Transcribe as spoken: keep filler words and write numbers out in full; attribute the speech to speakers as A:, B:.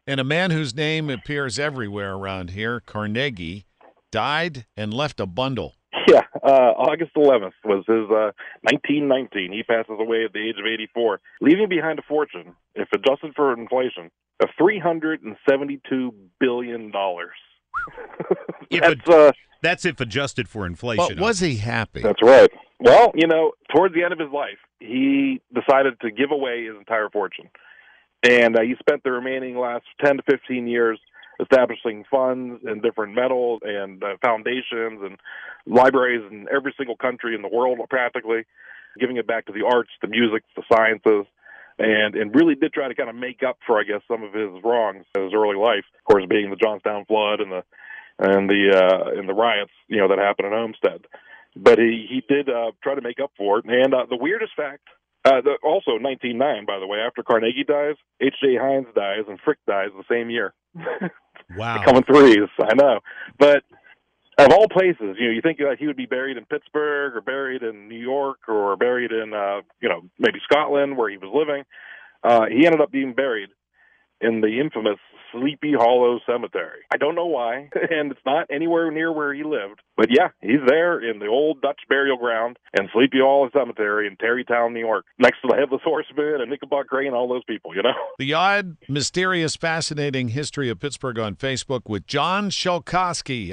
A: And a man whose name appears everywhere around here, Carnegie, died and left a bundle.
B: Yeah, uh, August eleventh was his uh, nineteen nineteen. He passes away at the age of eighty-four, leaving behind a fortune, if adjusted for inflation, of three hundred seventy-two billion dollars.
C: That's,
B: that's, uh,
C: that's if adjusted for inflation.
A: But was he happy?
B: That's right. Well, you know, towards the end of his life, he decided to give away his entire fortune. And uh, he spent the remaining last ten to fifteen years establishing funds and different metals and uh, foundations and libraries in every single country in the world, practically, giving it back to the arts, the music, the sciences, and and really did try to kind of make up for, I guess, some of his wrongs in his early life, of course, being the Johnstown flood and the and the uh, and the riots, you know, that happened in Homestead. But he he did uh, try to make up for it. And uh, the weirdest fact. Uh, the, also, nineteen oh nine, by the way, after Carnegie dies, H J. Heinz dies, and Frick dies the same year.
C: Wow.
B: Coming threes, I know. But of all places, you know, you think that he would be buried in Pittsburgh or buried in New York or buried in, uh, you know, maybe Scotland where he was living. Uh, he ended up being buried in the infamous Sleepy Hollow Cemetery. I don't know why, and it's not anywhere near where he lived. But yeah, he's there in the old Dutch burial ground in Sleepy Hollow Cemetery in Tarrytown, New York, next to the Headless Horseman and Nickelback Crane and all those people, you know?
A: The Odd, Mysterious, Fascinating History of Pittsburgh on Facebook with John Shelkowski.